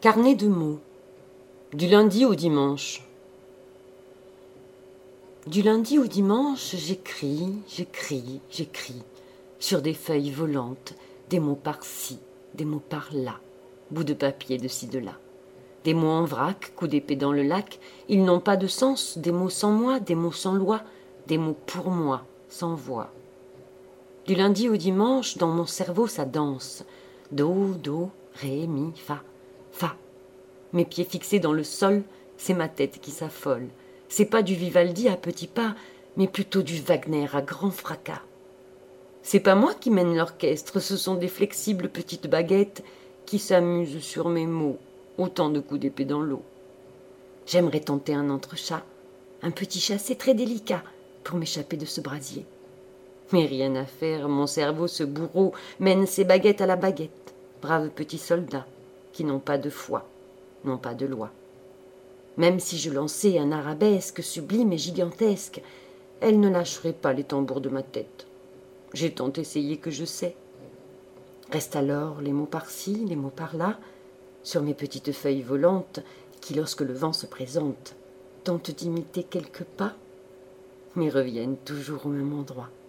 Carnet de mots. Du lundi au dimanche. Du lundi au dimanche, j'écris, sur des feuilles volantes, des mots par-ci, des mots par-là, bouts de papier de ci de là. Des mots en vrac, coups d'épée dans le lac, ils n'ont pas de sens, des mots sans moi, des mots sans loi, des mots pour moi, sans voix. Du lundi au dimanche, dans mon cerveau, ça danse. Do, ré, mi, fa, fa. Mes pieds fixés dans le sol, c'est ma tête qui s'affole. C'est pas du Vivaldi à petits pas, mais plutôt du Wagner à grand fracas. C'est pas moi qui mène l'orchestre, ce sont des flexibles petites baguettes qui s'amusent sur mes mots, autant de coups d'épée dans l'eau. J'aimerais tenter un entrechat, un petit chassé très délicat pour m'échapper de ce brasier. Mais rien à faire, mon cerveau, ce bourreau, mène ses baguettes à la baguette, braves petits soldats qui n'ont pas de foi, n'ont pas de loi. Même si je lançais un arabesque sublime et gigantesque, elle ne lâcherait pas les tambours de ma tête. J'ai tant essayé que je sais. Restent alors les mots par-ci, les mots par-là, sur mes petites feuilles volantes qui, lorsque le vent se présente, tentent d'imiter quelques pas, mais reviennent toujours au même endroit.